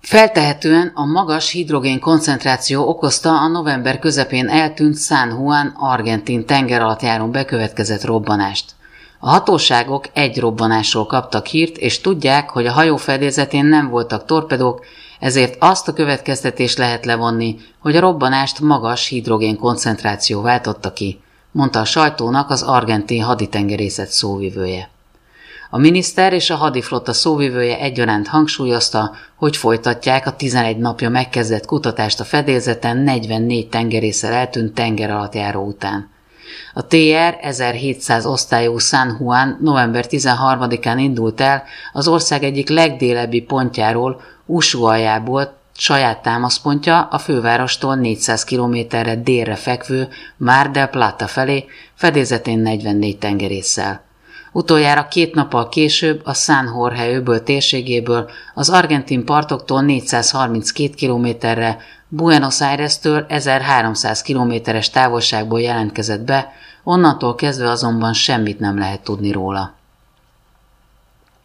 Feltehetően a magas hidrogén koncentráció okozta a november közepén eltűnt San Juan argentin tengeralattjárón bekövetkezett robbanást. A hatóságok egy robbanásról kaptak hírt, és tudják, hogy a hajó fedélzetén nem voltak torpedók, ezért azt a következtetést lehet levonni, hogy a robbanást magas hidrogén koncentráció váltotta ki, mondta a sajtónak az argentin haditengerészet szóvivője. A miniszter és a hadiflotta szóvivője egyaránt hangsúlyozta, hogy folytatják a 11 napja megkezdett kutatást a fedélzeten 44 tengerésszel eltűnt tengeralattjáró után. A TR 1700 osztályú San Juan november 13-án indult el az ország egyik legdélebbi pontjáról, Ushuaiából, saját támaszpontja a fővárostól 400 kilométerre délre fekvő Mar del Plata felé, fedélzetén 44 tengerésszel. Utoljára 2 nappal később a San Jorge öböl térségéből az argentin partoktól 432 kilométerre, Buenos Aires-től 1300 kilométeres távolságból jelentkezett be, onnantól kezdve azonban semmit nem lehet tudni róla.